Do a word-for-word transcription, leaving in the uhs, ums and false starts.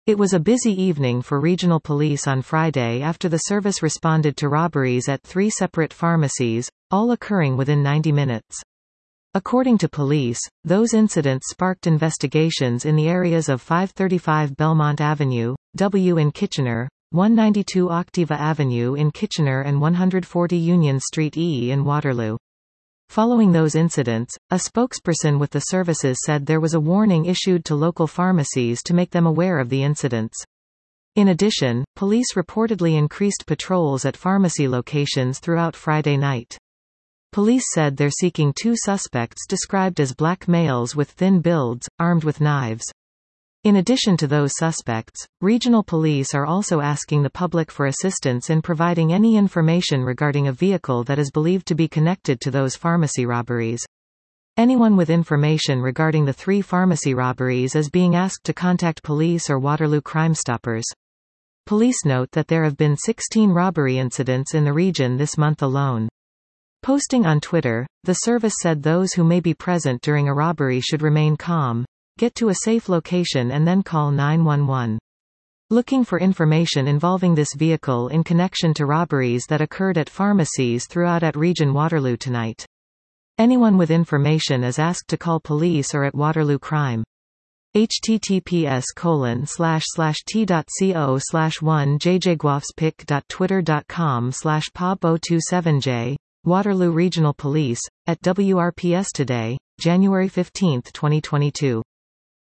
It was a busy evening for regional police on Friday after the service responded to robberies at three separate pharmacies, all occurring within ninety minutes. According to police, those incidents sparked investigations in the areas of five thirty-five Belmont Avenue, W in Kitchener, one ninety-two Octava Avenue in Kitchener and one forty Union Street E in Waterloo. Following those incidents, a spokesperson with the services said there was a warning issued to local pharmacies to make them aware of the incidents. In addition, police reportedly increased patrols at pharmacy locations throughout Friday night. Police said they're seeking two suspects described as black males with thin builds, armed with knives. In addition to those suspects, regional police are also asking the public for assistance in providing any information regarding a vehicle that is believed to be connected to those pharmacy robberies. Anyone with information regarding the three pharmacy robberies is being asked to contact police or Waterloo Crime Stoppers. Police note that there have been sixteen robbery incidents in the region this month alone. Posting on Twitter, the service said those who may be present during a robbery should remain calm, get to a safe location and then call nine one one. Looking for information involving this vehicle in connection to robberies that occurred at pharmacies throughout at Region Waterloo tonight. Anyone with information is asked to call police or at Waterloo Crime. https colon slash slash t.co slash one jjguafspic.twitter.com slash pop027j, Waterloo Regional Police, at W R P S Today, January fifteenth twenty twenty-two.